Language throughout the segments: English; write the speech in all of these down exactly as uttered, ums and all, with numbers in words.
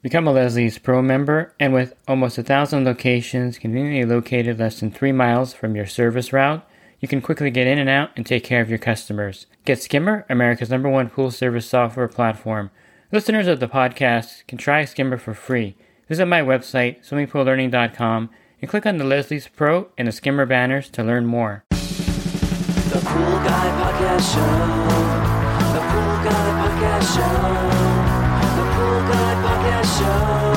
Become a Leslie's Pro member, and with almost a thousand locations conveniently located less than three miles from your service route, you can quickly get in and out and take care of your customers. Get Skimmer, America's number one pool service software platform. Listeners of the podcast can try Skimmer for free. Visit my website, swimming pool learning dot com, and click on the Leslie's Pro and the Skimmer banners to learn more. The Pool Guy Podcast Show. The Pool Guy Podcast Show. The Pool Guy Podcast Show.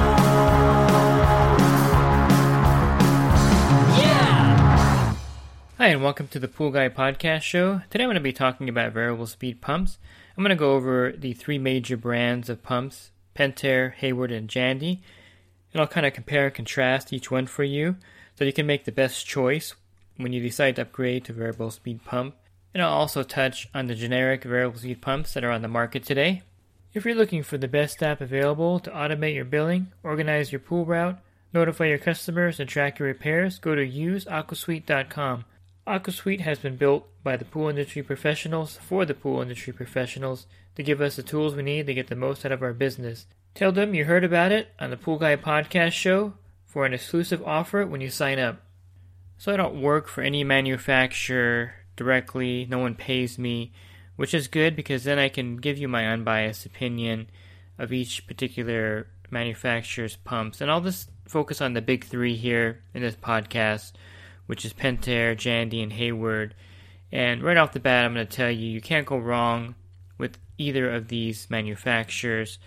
Yeah! Hi, and welcome to the Pool Guy Podcast Show. Today I'm going to be talking about variable speed pumps. I'm going to go over the three major brands of pumps, Pentair, Hayward, and Jandy. And I'll kind of compare and contrast each one for you so you can make the best choice when you decide to upgrade to variable speed pump. And I'll also touch on the generic variable speed pumps that are on the market today. If you're looking for the best app available to automate your billing, organize your pool route, notify your customers, and track your repairs, go to use aquasuite dot com. AquaSuite has been built by the pool industry professionals for the pool industry professionals to give us the tools we need to get the most out of our business. Tell them you heard about it on the Pool Guy Podcast Show for an exclusive offer when you sign up. So I don't work for any manufacturer directly, no one pays me, which is good because then I can give you my unbiased opinion of each particular manufacturer's pumps. And I'll just focus on the big three here in this podcast, which is Pentair, Jandy, and Hayward. And right off the bat, I'm going to tell you, you can't go wrong with either of these manufacturers.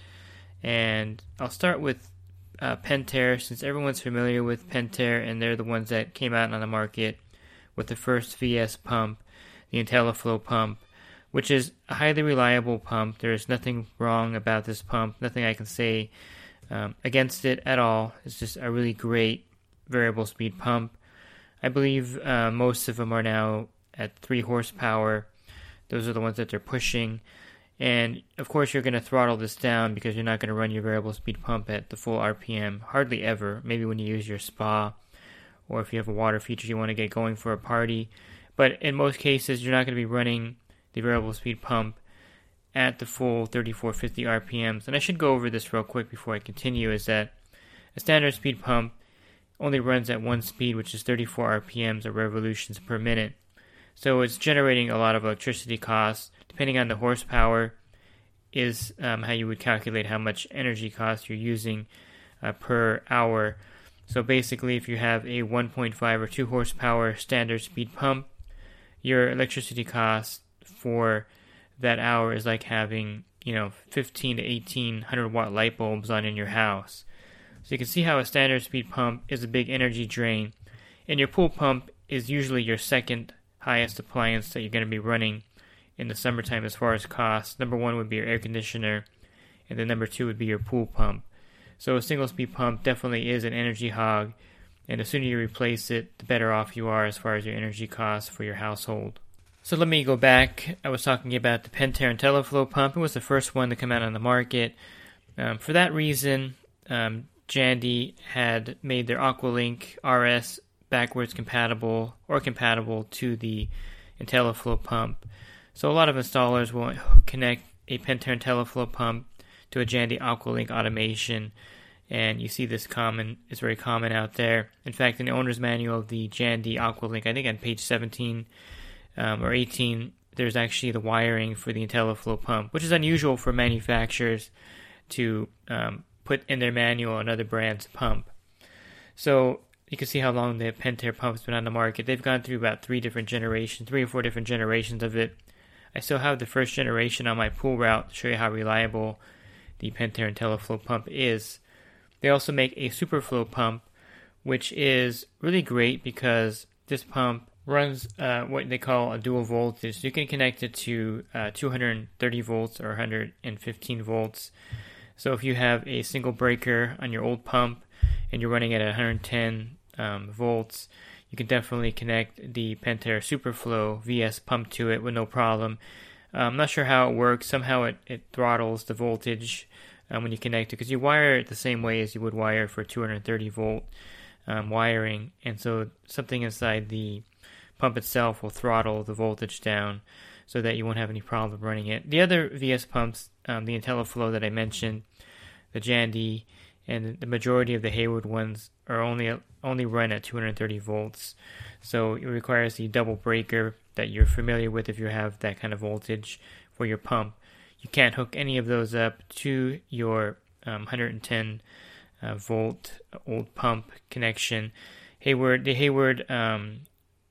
And I'll start with uh, Pentair, since everyone's familiar with Pentair, and they're the ones that came out on the market with the first V S pump, the IntelliFlo pump, which is a highly reliable pump. There's nothing wrong about this pump, nothing I can say um, against it at all. It's just a really great variable speed pump. I believe uh, most of them are now at three horsepower. Those are the ones that they're pushing. And of course you're going to throttle this down because you're not going to run your variable speed pump at the full R P M. Hardly ever. Maybe when you use your spa or if you have a water feature you want to get going for a party. But in most cases you're not going to be running the variable speed pump at the full thirty-four fifty R P Ms. And I should go over this real quick before I continue, is that a standard speed pump only runs at one speed, which is thirty-four R P Ms or revolutions per minute. So it's generating a lot of electricity costs. Depending on the horsepower is um, how you would calculate how much energy cost you're using uh, per hour. So basically, if you have a one point five or two horsepower standard speed pump, your electricity cost for that hour is like having, you know, fifteen to eighteen hundred watt light bulbs on in your house. So you can see how a standard speed pump is a big energy drain, and your pool pump is usually your second highest appliance that you're going to be running in the summertime as far as cost. Number one would be your air conditioner, and then number two would be your pool pump. So a single speed pump definitely is an energy hog, and the sooner you replace it, the better off you are as far as your energy costs for your household. So let me go back. I was talking about the Pentair IntelliFlo pump. It was the first one to come out on the market. Um, for that reason, um, Jandy had made their Aqualink R S backwards compatible or compatible to the IntelliFlo pump. So a lot of installers will connect a Pentair IntelliFlo pump to a Jandy Aqualink automation, and you see this common, it's very common out there. In fact, in the owner's manual of the Jandy Aqualink, I think on page seventeen um, or eighteen, there's actually the wiring for the IntelliFlo pump, which is unusual for manufacturers to um, put in their manual another brand's pump. So you can see how long the Pentair pump's been on the market. They've gone through about three different generations, three or four different generations of it. I still have the first generation on my pool route to show you how reliable the Pentair IntelliFlo pump is. They also make a Superflow pump, which is really great because this pump runs uh, what they call a dual voltage. So you can connect it to uh, two hundred thirty volts or one hundred fifteen volts. So if you have a single breaker on your old pump and you're running at one hundred ten um, volts, you can definitely connect the Pentair Superflow V S pump to it with no problem. Uh, I'm not sure how it works. Somehow it, it throttles the voltage um, when you connect it, because you wire it the same way as you would wire for two hundred thirty volt um, wiring, and so something inside the pump itself will throttle the voltage down so that you won't have any problem running it. The other V S pumps, um, the IntelliFlo that I mentioned, the Jandy, and the majority of the Hayward ones are only only run at two hundred thirty volts. So it requires the double breaker that you're familiar with if you have that kind of voltage for your pump. You can't hook any of those up to your um, one hundred ten uh, volt old pump connection. Hayward, the Hayward um,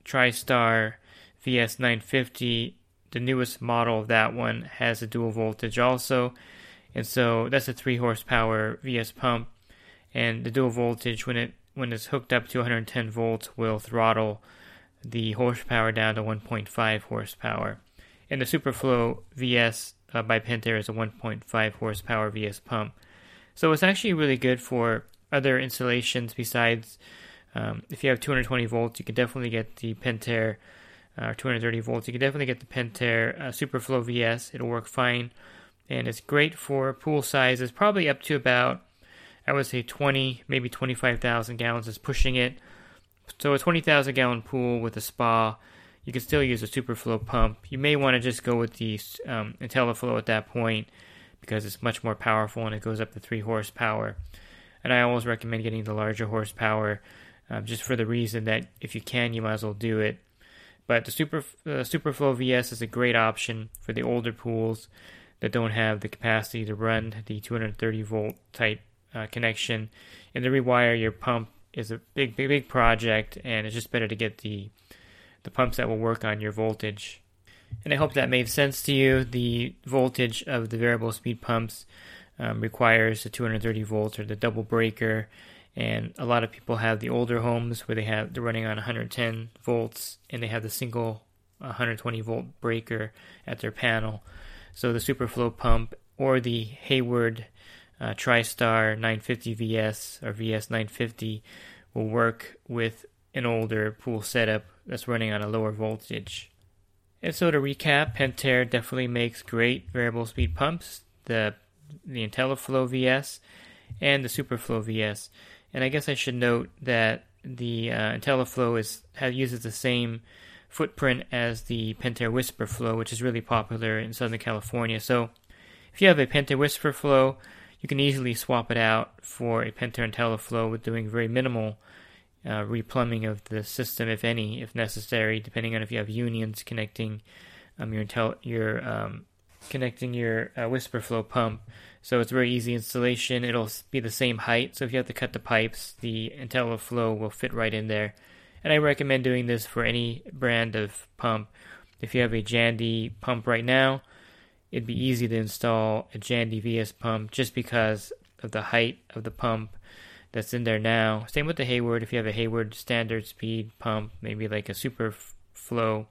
TriStar V S nine fifty, the newest model of that one, has a dual voltage also, and so that's a three horsepower V S pump, and the dual voltage, when it when it's hooked up to one hundred ten volts, will throttle the horsepower down to one point five horsepower. And the Superflow V S uh, by Pentair is a one point five horsepower V S pump. So it's actually really good for other installations besides, um, if you have two hundred twenty volts, you can definitely get the Pentair, uh, two hundred thirty volts, you can definitely get the Pentair uh, Superflow V S. It'll work fine. And it's great for pool sizes, probably up to about, I would say twenty, maybe twenty-five thousand gallons is pushing it. So a twenty thousand gallon pool with a spa, you can still use a Superflow pump. You may want to just go with the um, IntelliFlow at that point because it's much more powerful and it goes up to three horsepower. And I always recommend getting the larger horsepower um, just for the reason that if you can, you might as well do it. But the Super uh, Superflow V S is a great option for the older pools that don't have the capacity to run the two hundred thirty volt type uh, connection. And to rewire your pump is a big, big, big project, and it's just better to get the the pumps that will work on your voltage. And I hope that made sense to you. The voltage of the variable speed pumps um, requires the two hundred thirty volts or the double breaker, and a lot of people have the older homes where they have they're running on one hundred ten volts and they have the single one hundred twenty volt breaker at their panel. So the Superflow pump or the Hayward uh, TriStar nine fifty V S or V S nine fifty will work with an older pool setup that's running on a lower voltage. And so to recap, Pentair definitely makes great variable speed pumps, the the IntelliFlow V S and the Superflow V S. And I guess I should note that the uh, IntelliFlow is has, uses the same footprint as the Pentair WhisperFlow, which is really popular in Southern California. So if you have a Pentair WhisperFlow, you can easily swap it out for a Pentair IntelliFlow with doing very minimal uh, replumbing of the system, if any, if necessary, depending on if you have unions connecting um, your Intel, your um, connecting your uh, WhisperFlow pump. So it's very easy installation. It'll be the same height. So if you have to cut the pipes, the IntelliFlow will fit right in there. And I recommend doing this for any brand of pump. If you have a Jandy pump right now, it'd be easy to install a Jandy V S pump just because of the height of the pump that's in there now. Same with the Hayward. If you have a Hayward standard speed pump, maybe like a Superflow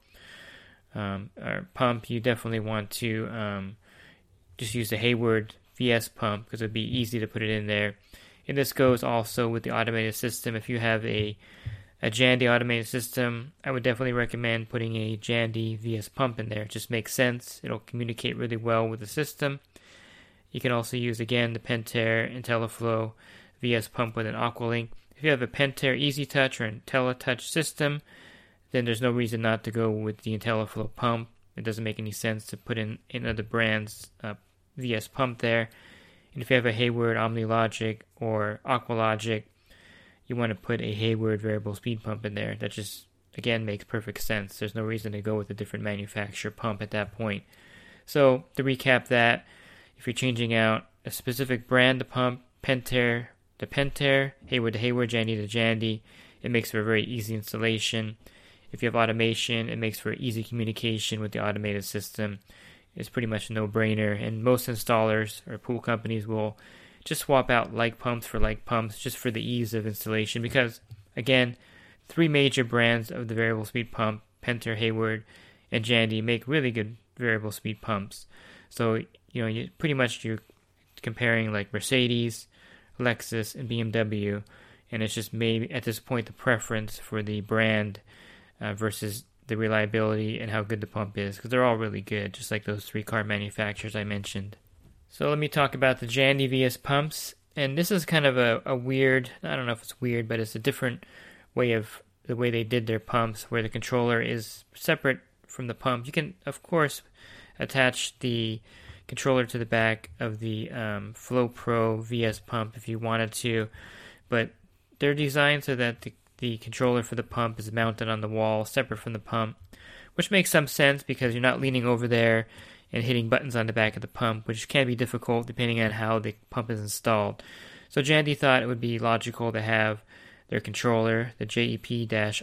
um, or pump, you definitely want to um, just use the Hayward V S pump because it'd be easy to put it in there. And this goes also with the automated system. If you have a a Jandy automated system, I would definitely recommend putting a Jandy V S pump in there. It just makes sense. It'll communicate really well with the system. You can also use, again, the Pentair IntelliFlow V S pump with an Aqualink. If you have a Pentair EasyTouch or IntelliTouch system, then there's no reason not to go with the IntelliFlow pump. It doesn't make any sense to put in, in other brands' uh, V S pump there. And if you have a Hayward OmniLogic or Aqualogic, you want to put a Hayward variable speed pump in there. That just, again, makes perfect sense. There's no reason to go with a different manufacturer pump at that point. So, to recap that, if you're changing out a specific brand of pump, Pentair to Pentair, Hayward to Hayward, Jandy to Jandy, it makes for a very easy installation. If you have automation, it makes for easy communication with the automated system. It's pretty much a no-brainer, and most installers or pool companies will just swap out like pumps for like pumps just for the ease of installation because, again, three major brands of the variable speed pump, Pentair, Hayward, and Jandy, make really good variable speed pumps. So, you know, you pretty much you're comparing like Mercedes, Lexus, and B M W, and it's just maybe at this point the preference for the brand uh, versus the reliability and how good the pump is, because they're all really good, just like those three car manufacturers I mentioned. So let me talk about the Jandy V S pumps, and this is kind of a, a weird, I don't know if it's weird, but it's a different way of the way they did their pumps, where the controller is separate from the pump. You can, of course, attach the controller to the back of the um, Flow Pro V S pump if you wanted to, but they're designed so that the, the controller for the pump is mounted on the wall separate from the pump, which makes some sense because you're not leaning over there and hitting buttons on the back of the pump, which can be difficult depending on how the pump is installed. So Jandy thought it would be logical to have their controller, the J E P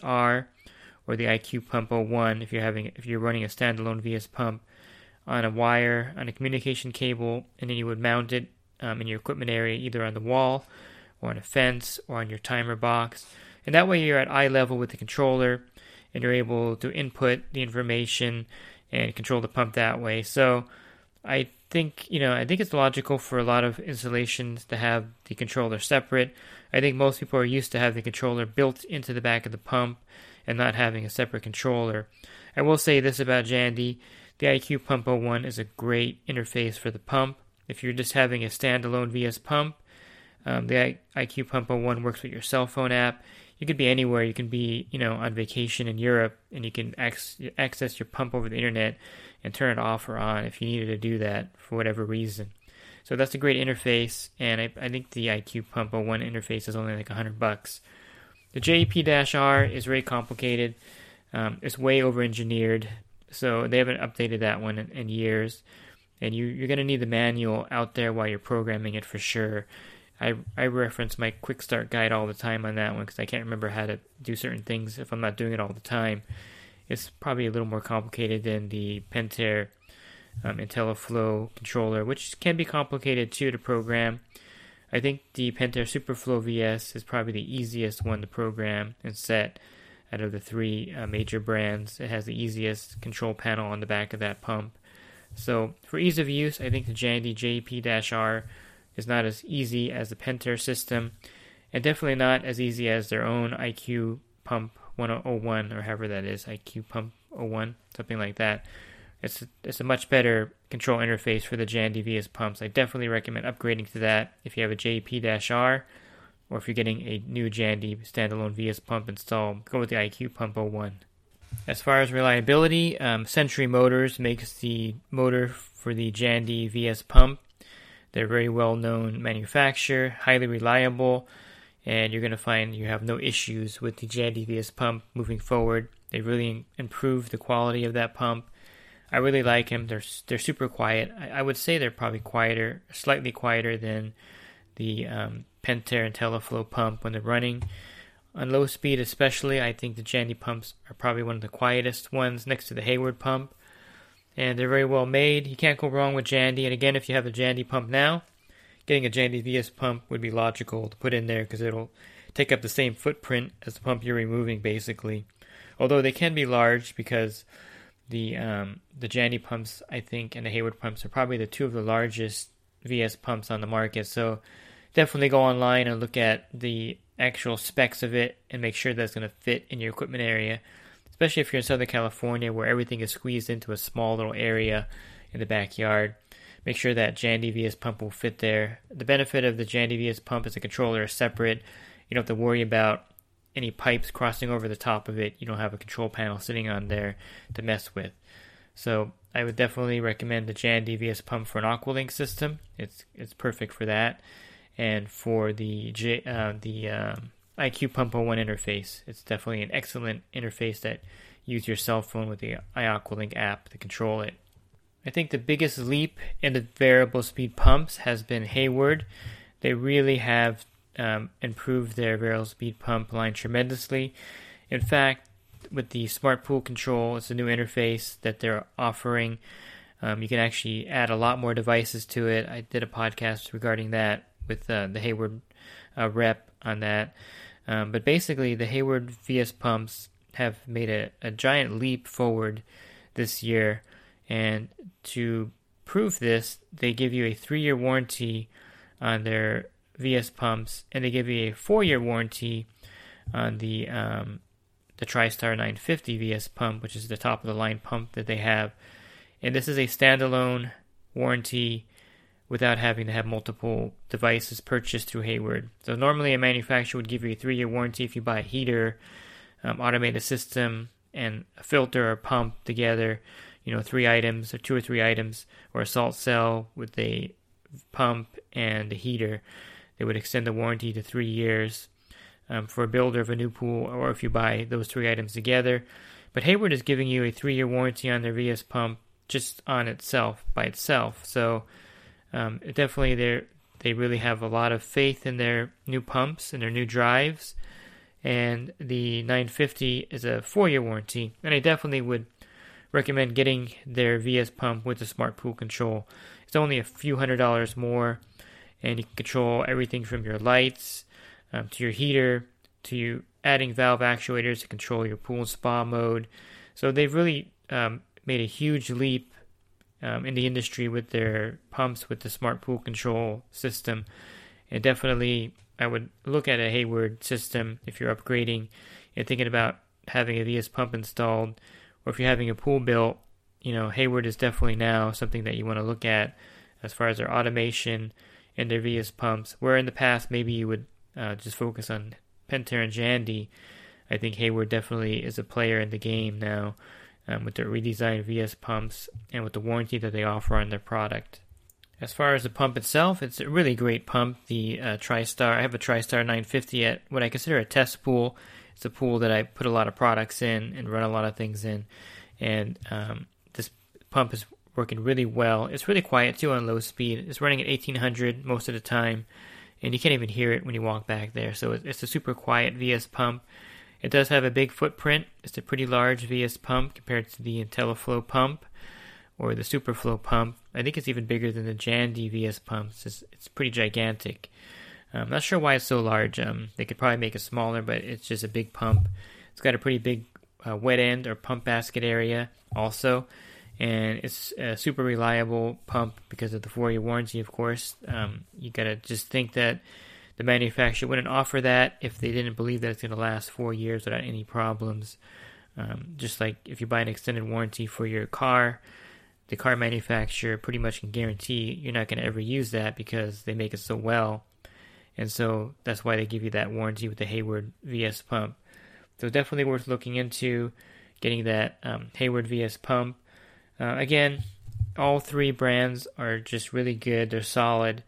R or the I Q Pump oh one, if you're having if you're running a standalone V S pump, on a wire, on a communication cable, and then you would mount it um, in your equipment area, either on the wall or on a fence or on your timer box. And that way you're at eye level with the controller and you're able to input the information and control the pump that way. So I think, you know, I think it's logical for a lot of installations to have the controller separate. I think most people are used to having the controller built into the back of the pump and not having a separate controller. I will say this about Jandy. The I Q Pump oh one is a great interface for the pump. If you're just having a standalone V S pump, um, the I Q Pump oh one works with your cell phone app. You could be anywhere. You can be, you know, on vacation in Europe, and you can ac- access your pump over the internet and turn it off or on if you needed to do that for whatever reason. So that's a great interface, and I, I think the I Q Pump oh one interface is only like one hundred bucks. The J E P R is very complicated. Um, it's way over-engineered, so they haven't updated that one in, in years. And you, you're going to need the manual out there while you're programming it for sure. I, I reference my quick start guide all the time on that one because I can't remember how to do certain things if I'm not doing it all the time. It's probably a little more complicated than the Pentair um, IntelliFlow controller, which can be complicated too to program. I think the Pentair SuperFlow V S is probably the easiest one to program and set out of the three uh, major brands. It has the easiest control panel on the back of that pump. So for ease of use, I think the Jandy J E P R is not as easy as the Pentair system, and definitely not as easy as their own I Q Pump one oh one, or however that is, I Q Pump oh one, something like that. It's a, it's a much better control interface for the Jandy V S pumps. I definitely recommend upgrading to that if you have a J E P R, or if you're getting a new Jandy standalone V S pump installed, go with the I Q Pump oh one. As far as reliability, um, Century Motors makes the motor for the Jandy V S pump. They're a very well-known manufacturer, highly reliable, and you're going to find you have no issues with the Jandy V S pump moving forward. They really improved the quality of that pump. I really like them. They're they're super quiet. I, I would say they're probably quieter, slightly quieter than the um, Pentair IntelliFlow pump when they're running. On low speed especially, I think the Jandy pumps are probably one of the quietest ones next to the Hayward pump. And they're very well made. You can't go wrong with Jandy. And again, if you have a Jandy pump now, getting a Jandy V S pump would be logical to put in there because it'll take up the same footprint as the pump you're removing, basically. Although they can be large because the um, the Jandy pumps, I think, and the Hayward pumps are probably the two of the largest V S pumps on the market. So definitely go online and look at the actual specs of it and make sure that's going to fit in your equipment area, especially if you're in Southern California where everything is squeezed into a small little area in the backyard. Make sure that Jandy V S pump will fit there. The benefit of the Jandy V S pump is the controller is separate. You don't have to worry about any pipes crossing over the top of it. You don't have a control panel sitting on there to mess with. So I would definitely recommend the Jandy V S pump for an Aqualink system. It's it's perfect for that. And for the J, uh, the um, I Q Pump oh one interface, it's definitely an excellent interface that use your cell phone with the iAqualink app to control it. I think the biggest leap in the variable speed pumps has been Hayward. They really have um, improved their variable speed pump line tremendously. In fact, with the Smart Pool Control, it's a new interface that they're offering. Um, you can actually add a lot more devices to it. I did a podcast regarding that with uh, the Hayward uh, rep on that. Um, but basically, the Hayward V S pumps have made a, a giant leap forward this year. And to prove this, they give you a three-year warranty on their V S pumps, and they give you a four-year warranty on the um, the TriStar nine fifty V S pump, which is the top-of-the-line pump that they have. And this is a standalone warranty without having to have multiple devices purchased through Hayward. So normally a manufacturer would give you a three-year warranty if you buy a heater, um, automated system, and a filter or pump together. you know, three items or two or three items, or a salt cell with a pump and a heater, they would extend the warranty to three years um, for a builder of a new pool, or if you buy those three items together. But Hayward is giving you a three-year warranty on their V S pump just on itself, by itself. So um, definitely they they really have a lot of faith in their new pumps and their new drives. And the nine fifty is a four-year warranty. And I definitely would recommend getting their V S pump with the smart pool control. It's only a few hundred dollars more, and you can control everything from your lights um, to your heater to you adding valve actuators to control your pool and spa mode. So they've really um, made a huge leap um, in the industry with their pumps with the smart pool control system. And definitely I would look at a Hayward system if you're upgrading and thinking about having a V S pump installed, or if you're having a pool built. You know, Hayward is definitely now something that you want to look at as far as their automation and their V S pumps. Where in the past maybe you would uh, just focus on Pentair and Jandy, I think Hayward definitely is a player in the game now um, with their redesigned V S pumps and with the warranty that they offer on their product. As far as the pump itself, it's a really great pump. The uh, TriStar, I have a TriStar nine fifty at what I consider a test pool. It's a pool that I put a lot of products in and run a lot of things in. And um, this pump is working really well. It's really quiet too on low speed. It's running at eighteen hundred most of the time, and you can't even hear it when you walk back there. So it's a super quiet V S pump. It does have a big footprint. It's a pretty large V S pump compared to the IntelliFlow pump or the SuperFlow pump. I think it's even bigger than the Jandy V S pumps. It's, it's pretty gigantic. I'm not sure why it's so large. Um, they could probably make it smaller, but it's just a big pump. It's got a pretty big uh, wet end or pump basket area also. And it's a super reliable pump because of the four-year warranty, of course. Um, you got to just think that the manufacturer wouldn't offer that if they didn't believe that it's going to last four years without any problems. Um, just like if you buy an extended warranty for your car, the car manufacturer pretty much can guarantee you're not going to ever use that because they make it so well. And so that's why they give you that warranty with the Hayward V S pump. So definitely worth looking into getting that um, Hayward V S pump. Uh, again, all three brands are just really good. They're solid.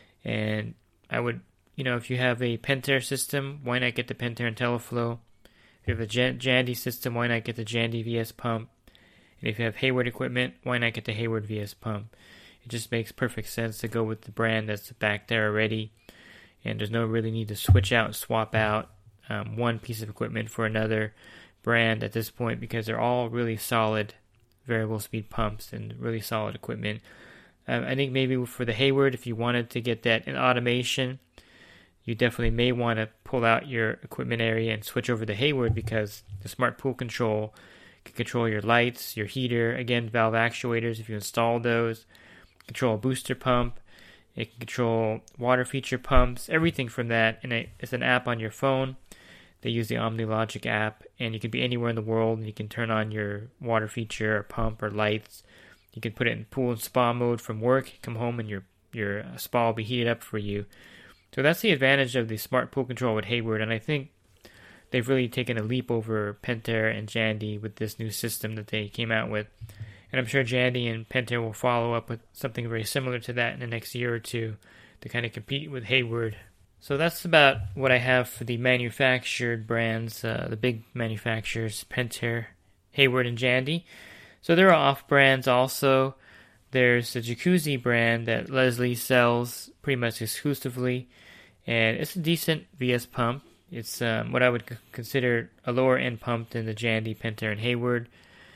And I would, you know, if you have a Pentair system, why not get the Pentair IntelliFlow? If you have a Jan- Jandy system, why not get the Jandy V S pump? And if you have Hayward equipment, why not get the Hayward V S pump? It just makes perfect sense to go with the brand that's back there already. And there's no really need to switch out and swap out um, one piece of equipment for another brand at this point, because they're all really solid variable speed pumps and really solid equipment. Um, I think maybe for the Hayward, if you wanted to get that in automation, you definitely may want to pull out your equipment area and switch over to Hayward, because the smart pool control can control your lights, your heater, again, valve actuators if you install those, control a booster pump. It can control water feature pumps, everything from that. And it's an app on your phone. They use the OmniLogic app, and you can be anywhere in the world, and you can turn on your water feature or pump or lights. You can put it in pool and spa mode from work, come home, and your your spa will be heated up for you. So that's the advantage of the smart pool control with Hayward, and I think they've really taken a leap over Pentair and Jandy with this new system that they came out with. And I'm sure Jandy and Pentair will follow up with something very similar to that in the next year or two to kind of compete with Hayward. So that's about what I have for the manufactured brands, uh, the big manufacturers, Pentair, Hayward, and Jandy. So there are off-brands also. There's the Jacuzzi brand that Leslie sells pretty much exclusively, and it's a decent V S pump. It's um, what I would c- consider a lower-end pump than the Jandy, Pentair, and Hayward.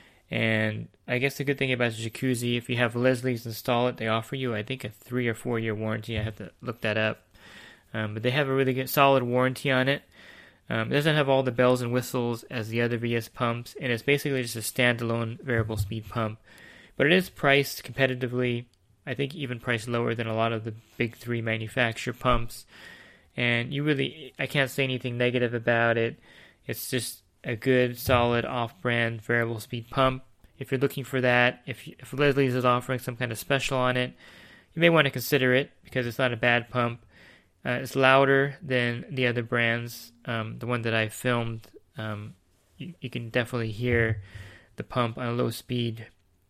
And I guess the good thing about Jacuzzi, if you have Leslie's install it, they offer you, I think, a three or four year warranty. I have to look that up. Um, but they have a really good, solid warranty on it. Um, it doesn't have all the bells and whistles as the other V S pumps, and it's basically just a standalone variable speed pump. But it is priced competitively, I think even priced lower than a lot of the big three manufacturer pumps. And you really, I can't say anything negative about it. It's just a good, solid, off-brand variable speed pump. If you're looking for that, if, if Leslie's is offering some kind of special on it, you may want to consider it because it's not a bad pump. Uh, it's louder than the other brands. Um, the one that I filmed, um, you, you can definitely hear the pump on a low speed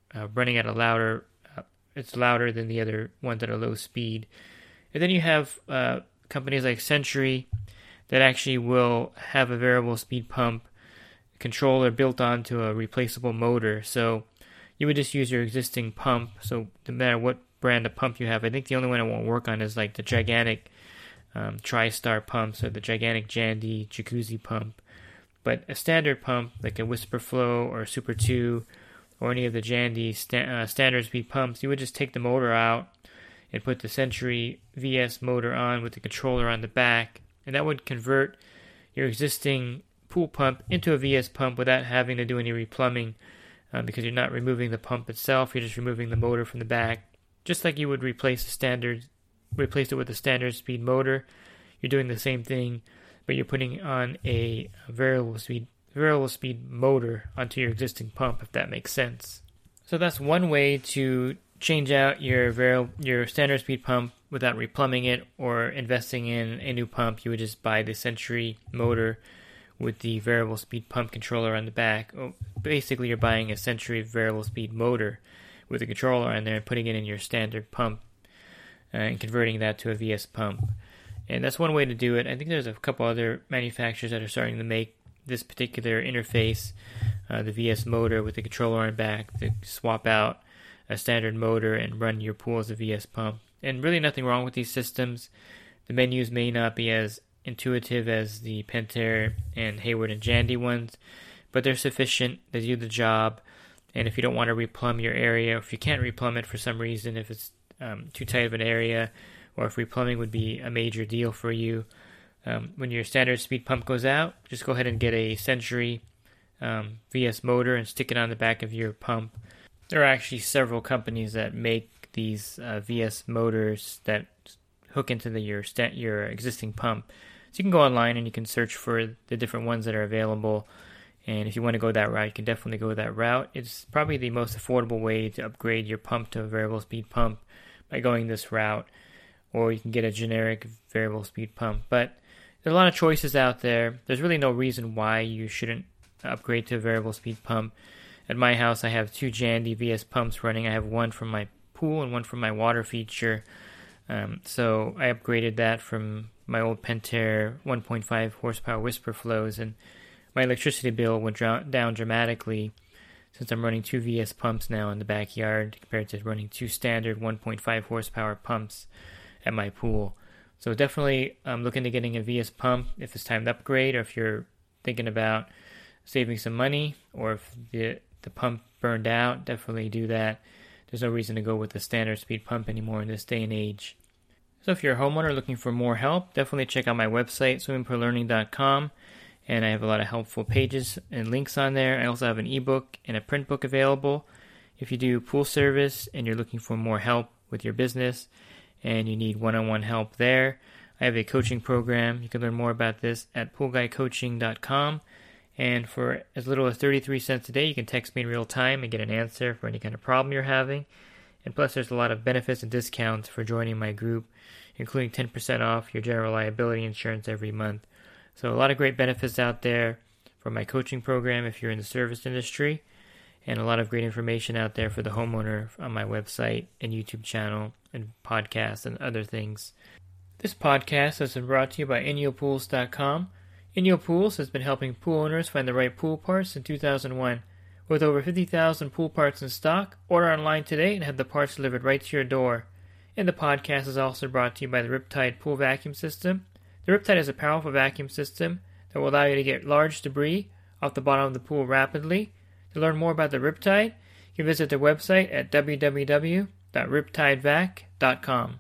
uh, running at a louder, uh, it's louder than the other ones at a low speed. And then you have uh, companies like Century that actually will have a variable speed pump controller built onto a replaceable motor. So you would just use your existing pump. So no matter what brand of pump you have, I think the only one it won't work on is like the gigantic um, TriStar pumps or the gigantic Jandy jacuzzi pump. But a standard pump like a WhisperFlow or Super two or any of the Jandy sta- uh, standard speed pumps, you would just take the motor out and put the Century V S motor on with the controller on the back, and that would convert your existing pool pump into a V S pump without having to do any replumbing, uh, because you're not removing the pump itself, you're just removing the motor from the back. Just like you would replace a standard, replace it with a standard speed motor, you're doing the same thing, but you're putting on a variable speed variable speed motor onto your existing pump, if that makes sense. So that's one way to change out your vari- your standard speed pump without replumbing it or investing in a new pump. You would just buy the Century motor with the variable speed pump controller on the back. Oh, basically, you're buying a Century variable speed motor with a controller on there and putting it in your standard pump uh, and converting that to a V S pump. And that's one way to do it. I think there's a couple other manufacturers that are starting to make this particular interface, uh, the V S motor with the controller on the back, to swap out a standard motor and run your pool as a V S pump. And really nothing wrong with these systems. The menus may not be as intuitive as the Pentair and Hayward and Jandy ones, but they're sufficient. They do the job. And if you don't want to replumb your area, or if you can't replumb it for some reason, if it's um, too tight of an area, or if replumbing would be a major deal for you, um, when your standard speed pump goes out, just go ahead and get a Century um, V S motor and stick it on the back of your pump. There are actually several companies that make these uh, V S motors that hook into the, your sta- your existing pump. So you can go online and you can search for the different ones that are available. And if you want to go that route, you can definitely go that route. It's probably the most affordable way to upgrade your pump to a variable speed pump by going this route. Or you can get a generic variable speed pump. But there's a lot of choices out there. There's really no reason why you shouldn't upgrade to a variable speed pump. At my house, I have two Jandy V S pumps running. I have one from my pool and one from my water feature. Um, so I upgraded that from my old Pentair one point five horsepower WhisperFlows, and my electricity bill went down dramatically since I'm running two V S pumps now in the backyard compared to running two standard one point five horsepower pumps at my pool. So definitely I'm looking at getting a V S pump if it's time to upgrade, or if you're thinking about saving some money, or if the the pump burned out, definitely do that. There's no reason to go with the standard speed pump anymore in this day and age. So if you're a homeowner looking for more help, definitely check out my website, swimming pool learning dot com, and I have a lot of helpful pages and links on there. I also have an ebook and a print book available. If you do pool service and you're looking for more help with your business and you need one-on-one help there, I have a coaching program. You can learn more about this at pool guy coaching dot com. And for as little as thirty-three cents a day, you can text me in real time and get an answer for any kind of problem you're having. And plus, there's a lot of benefits and discounts for joining my group, including ten percent off your general liability insurance every month. So a lot of great benefits out there for my coaching program if you're in the service industry, and a lot of great information out there for the homeowner on my website and YouTube channel and podcasts and other things. This podcast has been brought to you by Inyo Pools dot com. Inyo Pools has been helping pool owners find the right pool parts since two thousand one. With over fifty thousand pool parts in stock, order online today and have the parts delivered right to your door. And the podcast is also brought to you by the Riptide Pool Vacuum System. The Riptide is a powerful vacuum system that will allow you to get large debris off the bottom of the pool rapidly. To learn more about the Riptide, you can visit their website at w w w dot riptide vac dot com.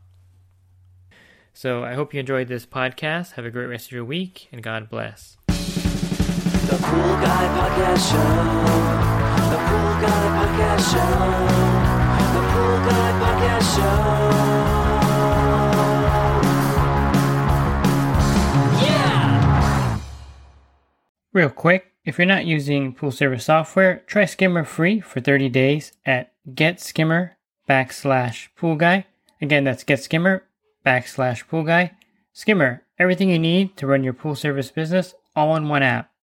So I hope you enjoyed this podcast. Have a great rest of your week, and God bless. The Pool Guy Podcast Show. The Pool Guy Podcast Show. The Pool Guy Podcast Show. Yeah! Real quick, if you're not using pool service software, try Skimmer free for thirty days at getskimmer backslash pool guy. Again, that's getskimmer backslash pool guy. Skimmer, everything you need to run your pool service business all in one app.